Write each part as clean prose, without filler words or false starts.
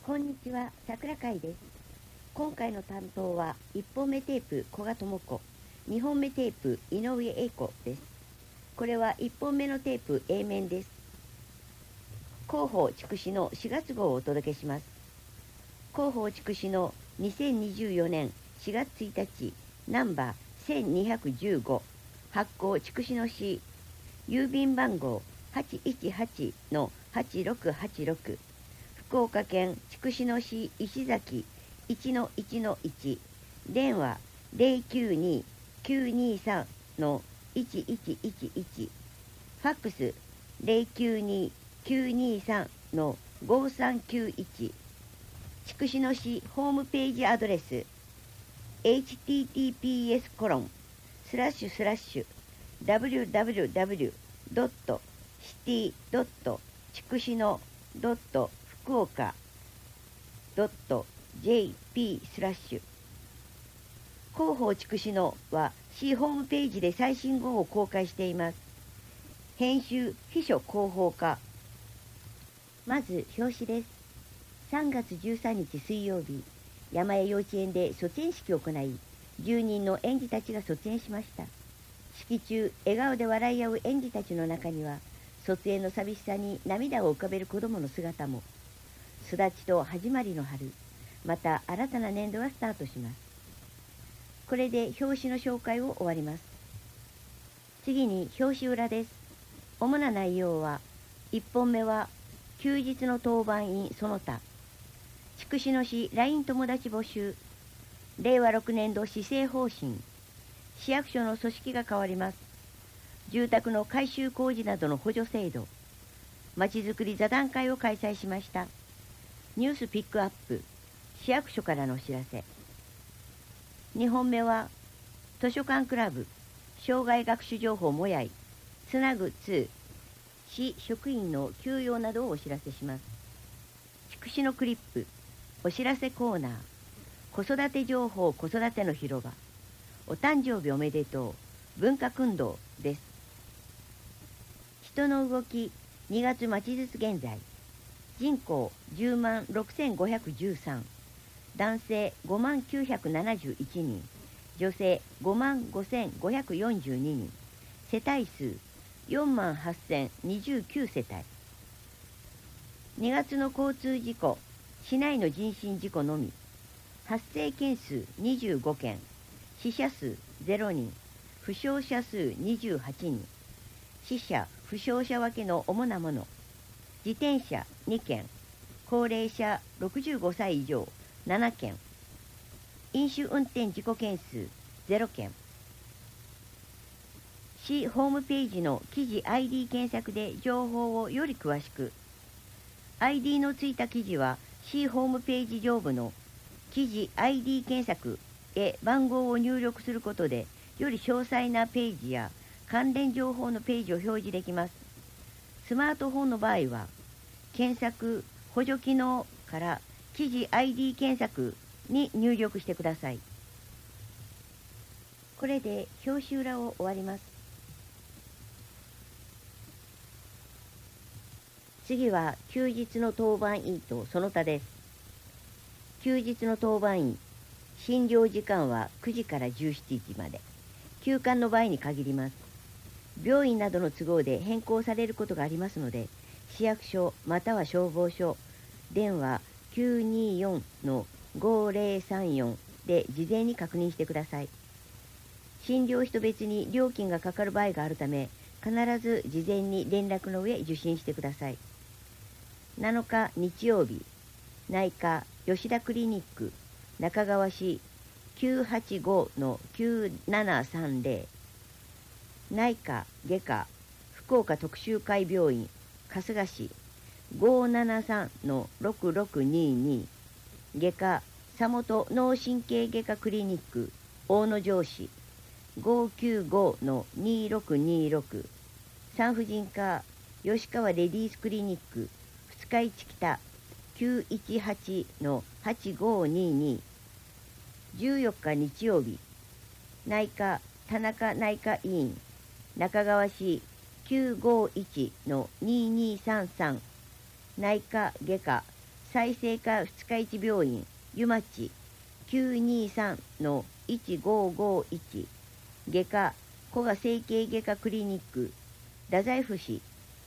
こんにちは、桜会です。今回の担当は1本目テープ古賀智子、2本目テープ井上英子です。これは1本目のテープ A 面です。広報筑紫の4月号をお届けします。広報筑紫の2024年4月1日ナンバー1215発行筑紫の市郵便番号818-8686福岡県筑紫野市石崎 1-1-1 電話 092-923-1111 ファックス 092-923-5391 筑紫野市ホームページアドレス https://www.city.福岡.jp/ 広報筑紫野は市ホームページで最新号を公開しています。編集秘書広報課。まず表紙です。3月13日水曜日、山江幼稚園で卒園式を行い、10人の園児たちが卒園しました。式中、笑顔で笑い合う園児たちの中には、卒園の寂しさに涙を浮かべる子供の姿も。巣立ちと始まりの春、また新たな年度がスタートします。これで表紙の紹介を終わります。次に表紙裏です。主な内容は、1本目は、休日の当番員その他、筑紫野市 LINE 友達募集、令和6年度施政方針、市役所の組織が変わります。住宅の改修工事などの補助制度、まちづくり座談会を開催しました。ニュースピックアップ、市役所からのお知らせ。2本目は、図書館クラブ、障害学習情報もやい、つなぐ2、市職員の休養などをお知らせします。筑紫野クリップ、お知らせコーナー、子育て情報子育ての広場、お誕生日おめでとう、文化訓導です。人の動き、2月待ちずつ現在、人口10万6513、男性5万971人、女性5万5542人、世帯数4万8029世帯。2月の交通事故、市内の人身事故のみ、発生件数25件、死者数0人、負傷者数28人、死者・負傷者分けの主なもの、自転車2件、高齢者65歳以上7件、飲酒運転事故件数0件。市ホームページの記事 ID 検索で情報をより詳しく。ID のついた記事は市ホームページ上部の記事 ID 検索へ番号を入力することでより詳細なページや関連情報のページを表示できます。スマートフォンの場合は検索補助機能から記事 ID 検索に入力してください。これで表紙裏を終わります。次は休日の当番員とその他です。休日の当番員、診療時間は9時から17時まで。休館の場合に限ります。病院などの都合で変更されることがありますので、市役所または消防署、電話924-5034で事前に確認してください。診療費と別に料金がかかる場合があるため、必ず事前に連絡の上受診してください。7日日曜日、内科吉田クリニック中川市 985-9730、内科外科福岡特集会病院春日市 573-6622、外科佐本脳神経外科クリニック大野城市 595-2626、産婦人科吉川レディースクリニック二日市北 918-8522、14日日曜日、内科田中内科医院中川市 951-2233、内科外科再生科二日市病院湯町 923-1551 外科古賀整形外科クリニック太宰府市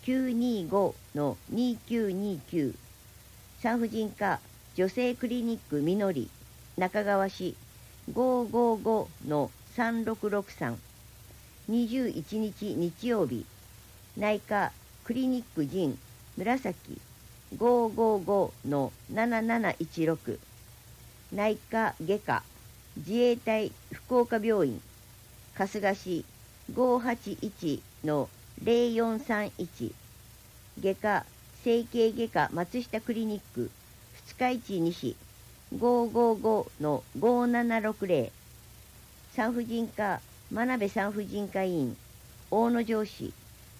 925-2929 産婦人科女性クリニックみのり中川市 555-3663 21日日曜日内科クリニック陣紫 555-7716 内科外科自衛隊福岡病院春日市 581-0431 外科整形外科松下クリニック二日市西 555-5760 産婦人科真鍋産婦人科医院大野城市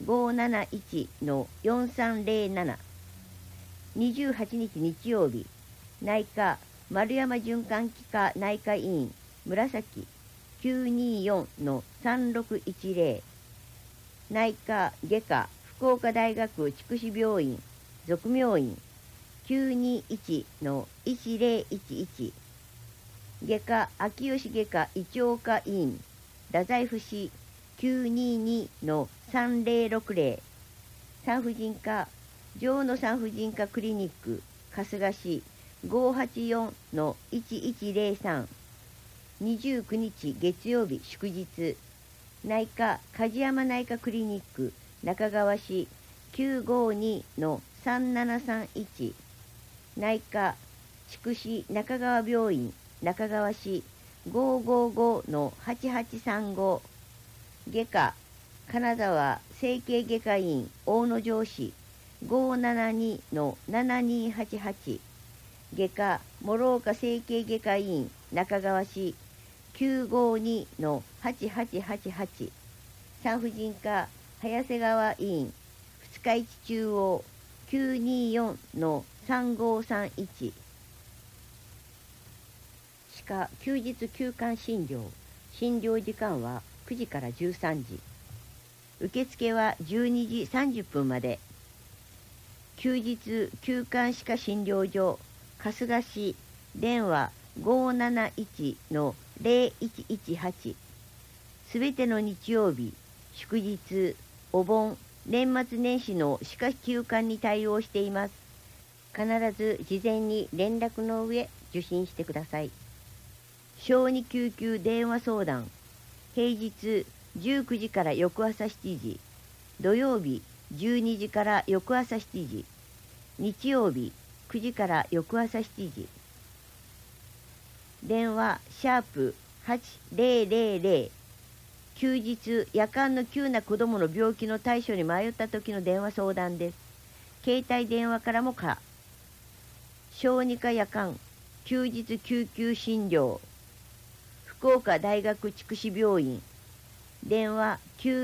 571-4307 28日日曜日内科丸山循環器科内科医院紫 924-3610 内科外科福岡大学筑紫病院属病院 921-1011 外科秋吉外科胃腸科医院太宰府市 922-3060 産婦人科城野産婦人科クリニック春日市 584-1103 29日月曜日祝日内科梶山内科クリニック中川市 952-3731 内科筑紫中川病院中川市 555-8835 外科金沢整形外科院大野城市 572-7288 外科諸岡整形外科院中川市 952-8888 産婦人科早瀬川医院二日市中央 924-3531 歯科休日休館診療時間は9時から13時受付は12時30分まで休日休館歯科診療所春日市電話 571-0118 すべての日曜日祝日お盆年末年始の歯科休館に対応しています。必ず事前に連絡の上受診してください。小児救急電話相談平日19時から翌朝7時土曜日12時から翌朝7時日曜日9時から翌朝7時電話#8000休日夜間の急な子どもの病気の対処に迷った時の電話相談です。携帯電話からも可。小児科夜間休日救急診療福岡大学筑紫病院電話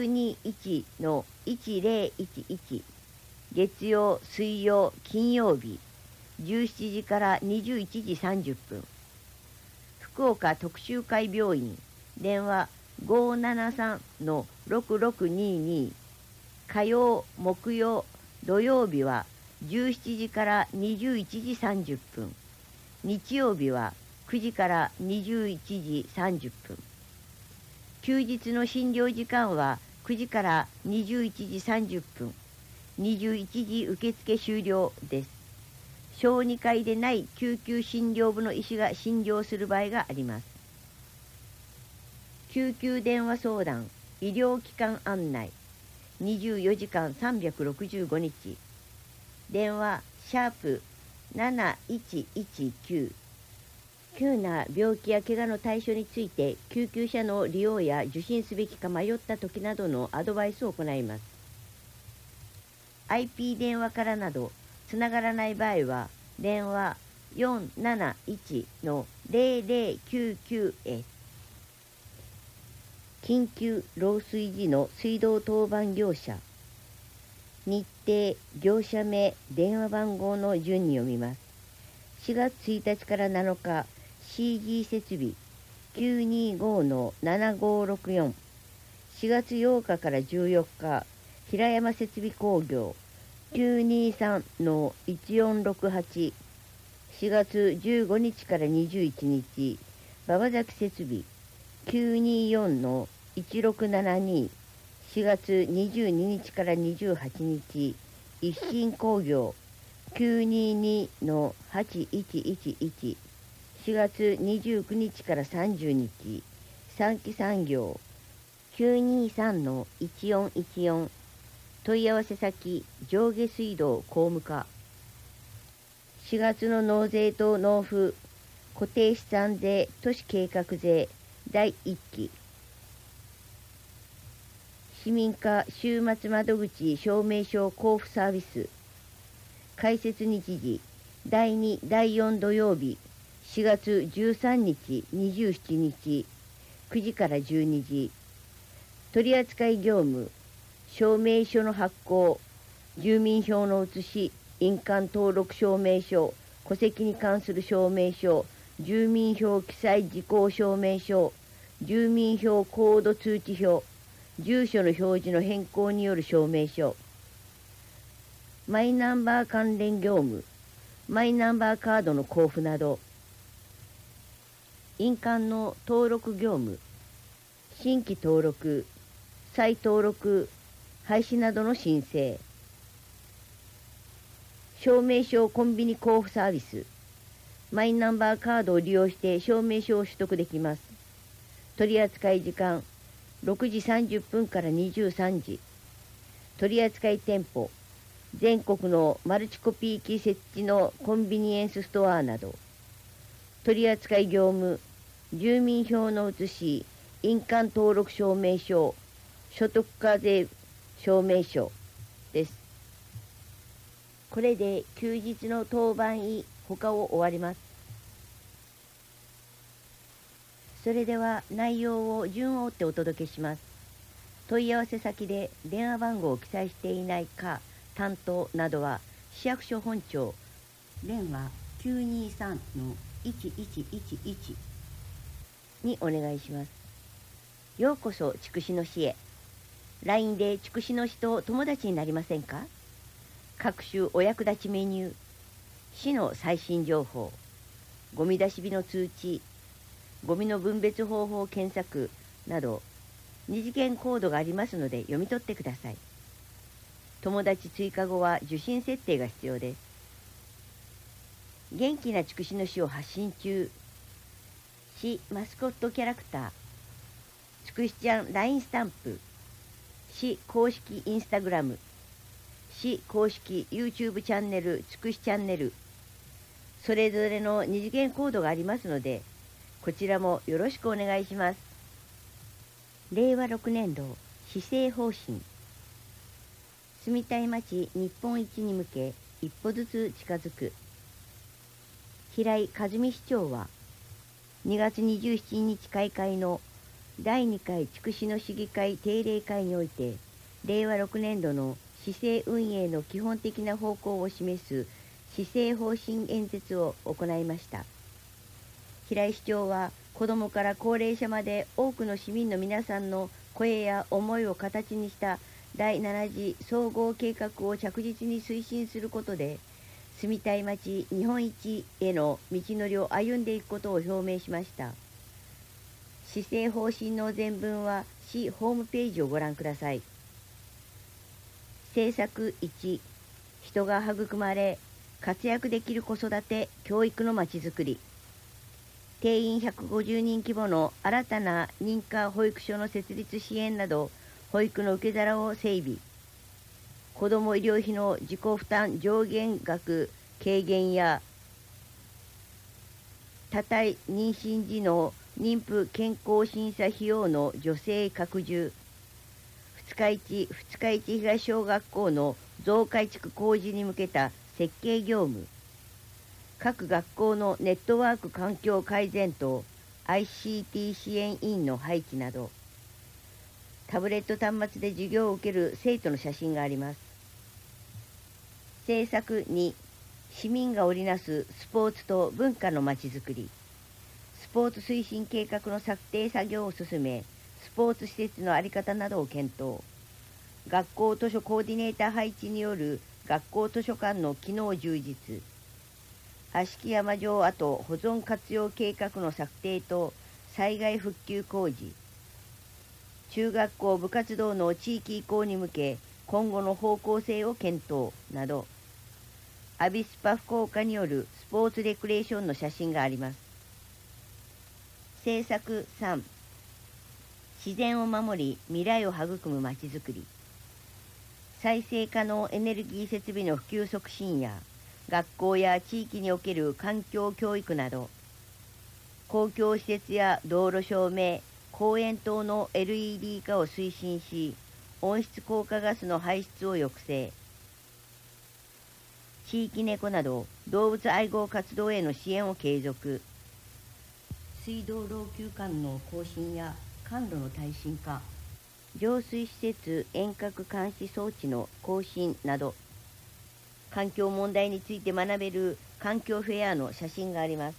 921-1011 月曜水曜金曜日17時から21時30分福岡特集会病院電話 573-6622 火曜木曜土曜日は17時から21時30分日曜日は9時から21時30分休日の診療時間は9時から21時30分21時受付終了です。小児科医でない救急診療部の医師が診療する場合があります。救急電話相談医療機関案内24時間365日電話#7119急な病気や怪我の対処について救急車の利用や受診すべきか迷った時などのアドバイスを行います。IP 電話からなどつながらない場合は電話 471-0099 へ緊急漏水時の水道当番業者日程業者名電話番号の順に読みます。4月1日から7日 CG 設備 925-7564 4月8日から14日平山設備工業 923-1468 4月15日から21日、馬場崎設備 924-1672、4月22日から28日、一新工業 922-8111、4月29日から30日、三木産業 923-1414、問い合わせ先上下水道工務課。4月の納税と納付固定資産税都市計画税第1期。市民課週末窓口証明書交付サービス。開設日時第2第4土曜日4月13日27日9時から12時。取扱業務証明書の発行、住民票の写し、印鑑登録証明書、戸籍に関する証明書、住民票記載事項証明書、住民票コード通知表、住所の表示の変更による証明書、マイナンバー関連業務、マイナンバーカードの交付など、印鑑の登録業務、新規登録、再登録、廃止などの申請、証明書コンビニ交付サービス、マイナンバーカードを利用して証明書を取得できます。取扱時間6時30分から23時。取扱店舗全国のマルチコピー機設置のコンビニエンスストアなど。取扱業務住民票の写し、印鑑登録証明書、所得課税証明書です。これで休日の当番医他を終わります。それでは内容を順を追ってお届けします。問い合わせ先で電話番号を記載していないか担当などは市役所本庁電話 923-1111 にお願いします。ようこそ筑紫野市へ。LINE で筑紫野市と友達になりませんか？各種お役立ちメニュー、市の最新情報、ゴミ出し日の通知、ゴミの分別方法検索など二次元コードがありますので読み取ってください。友達追加後は受信設定が必要です。元気な筑紫野市を発信中。市マスコットキャラクター、つくしちゃん LINE スタンプ、市公式インスタグラム、市公式 YouTube チャンネルつくしチャンネル、それぞれの二次元コードがありますので、こちらもよろしくお願いします。令和6年度施政方針。住みたい町日本一に向け一歩ずつ近づく。平井和美市長は2月27日開会の第2回筑紫野市議会定例会において、令和6年度の市政運営の基本的な方向を示す市政方針演説を行いました。平井市長は子どもから高齢者まで多くの市民の皆さんの声や思いを形にした第7次総合計画を着実に推進することで、住みたい町日本一への道のりを歩んでいくことを表明しました。市政方針の全文は市ホームページをご覧ください。政策1、人が育まれ活躍できる子育て教育のまちづくり。定員150人規模の新たな認可保育所の設立支援など、保育の受け皿を整備。子ども医療費の自己負担上限額軽減や、多胎妊娠時の妊婦健康審査費用の助成拡充。二日市東小学校の増改築工事に向けた設計業務。各学校のネットワーク環境改善と ICT 支援員の配置など、タブレット端末で授業を受ける生徒の写真があります。政策2、市民が織りなすスポーツと文化のまちづくり。スポーツ推進計画の策定作業を進め、スポーツ施設の在り方などを検討。学校図書コーディネーター配置による学校図書館の機能充実。 橋山城跡保存活用計画の策定と災害復旧工事、中学校部活動の地域移行に向け今後の方向性を検討など、アビスパ福岡によるスポーツレクレーションの写真があります。政策3、自然を守り未来を育むまちづくり。再生可能エネルギー設備の普及促進や学校や地域における環境教育など、公共施設や道路照明、公園等の LED 化を推進し、温室効果ガスの排出を抑制。地域猫など動物愛護活動への支援を継続。水道老朽管の更新や管路の耐震化、浄水施設遠隔監視装置の更新など、環境問題について学べる環境フェアの写真があります。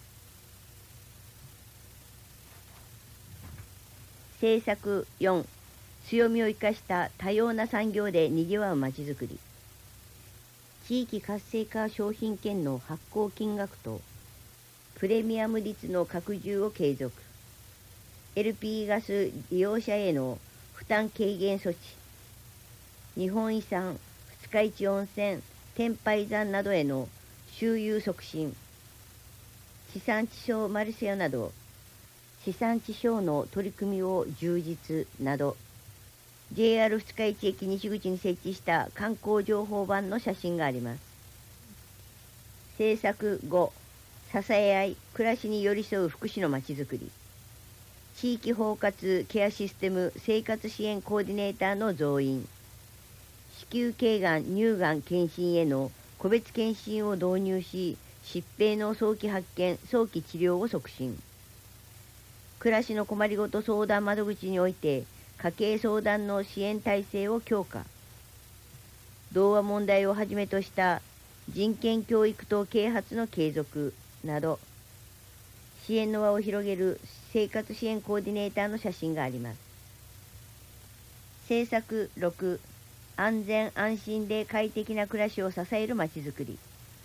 政策4、強みを生かした多様な産業でにぎわうまちづくり。地域活性化商品券の発行金額とプレミアム率の拡充を継続。LP ガス利用者への負担軽減措置。日本遺産、二日市温泉、天拝山などへの周遊促進。地産地消マルシェなど、地産地消の取り組みを充実など、JR 二日市駅西口に設置した観光情報板の写真があります。政策5、支え合い、暮らしに寄り添う福祉のまちづくり。地域包括ケアシステム生活支援コーディネーターの増員。子宮頸がん乳がん検診への個別検診を導入し、疾病の早期発見早期治療を促進。暮らしの困りごと相談窓口において家計相談の支援体制を強化。童話問題をはじめとした人権教育と啓発の継続など、支援の輪を広げる生活支援コーディネーターの写真があります。政策6、安全安心で快適な暮らしを支えるまちづくり。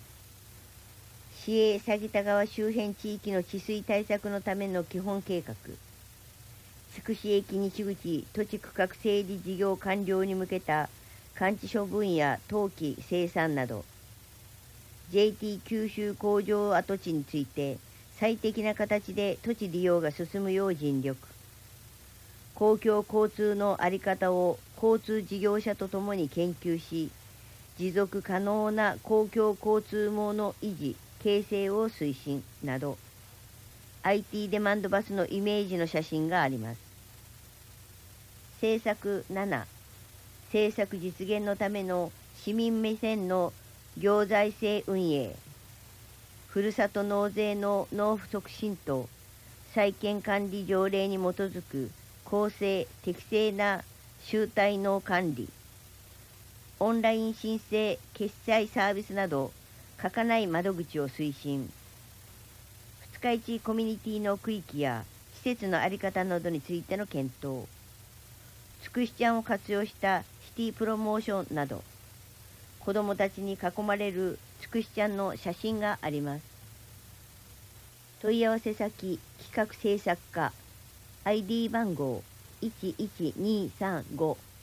市営鷺田川周辺地域の治水対策のための基本計画。筑紫駅西口土地区画整理事業完了に向けた完治処分や登記生産など、 JT 九州工場跡地について最適な形で土地利用が進むよう尽力。公共交通の在り方を交通事業者とともに研究し、持続可能な公共交通網の維持形成を推進など、 IT デマンドバスのイメージの写真があります。政策7、政策実現のための市民目線の行財政運営。ふるさと納税の納付促進と債権管理条例に基づく公正適正な集体納管理。オンライン申請決済サービスなど書かない窓口を推進。二日市コミュニティの区域や施設の在り方などについての検討。つくしちゃんを活用したシティプロモーションなど、子どもたちに囲まれるつくしちゃんの写真があります。問い合わせ先企画制作課 ID 番号11235